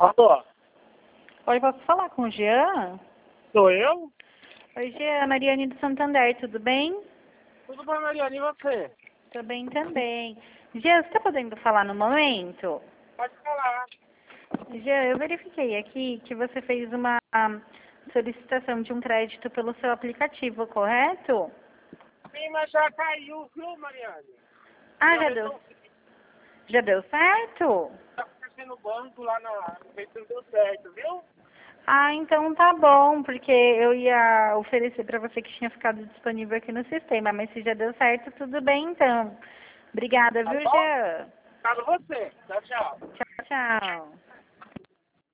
Alô, Oi, posso falar com o Jean? sou eu? Oi, Jean, Mariane do Santander, tudo bem? Tudo bom, Mariana, e você? Tô bem também. Jean, você está podendo falar no momento? Pode falar. Jean, eu verifiquei aqui que você fez uma solicitação de um crédito pelo seu aplicativo, correto? Sim, mas já caiu, viu, Mariane? Ah, Já resolvi. já deu certo? Tá acontecendo no banco lá no feito não deu certo, viu? Ah, então tá bom, porque eu ia oferecer para você que tinha ficado disponível aqui no sistema, mas se já deu certo, tudo bem então. Obrigada, Tá viu, bom? Jean? Tá com você. Tchau, tchau. Tchau, tchau.